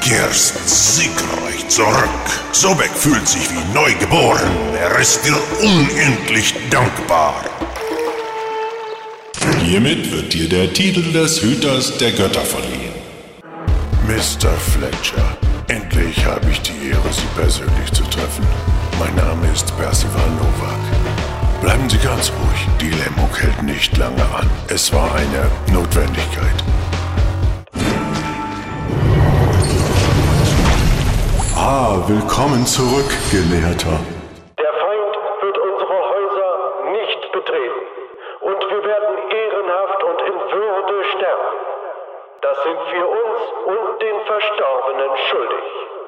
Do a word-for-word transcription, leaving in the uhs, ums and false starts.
kehrst siegreich zurück. Sobek fühlt sich wie neugeboren. Er ist dir unendlich dankbar. Hiermit wird dir der Titel des Hüters der Götter verliehen. Mister Fletcher, endlich habe ich die Ehre, Sie persönlich zu treffen. Mein Name ist Percival Novak. Bleiben Sie ganz ruhig, die Lähmung hält nicht lange an. Es war eine Notwendigkeit. Ah, willkommen zurück, Gelehrter. Der Feind wird unsere Häuser nicht betreten. Und wir werden ehrenhaft und in Würde sterben. Das sind wir uns und den Verstorbenen schuldig.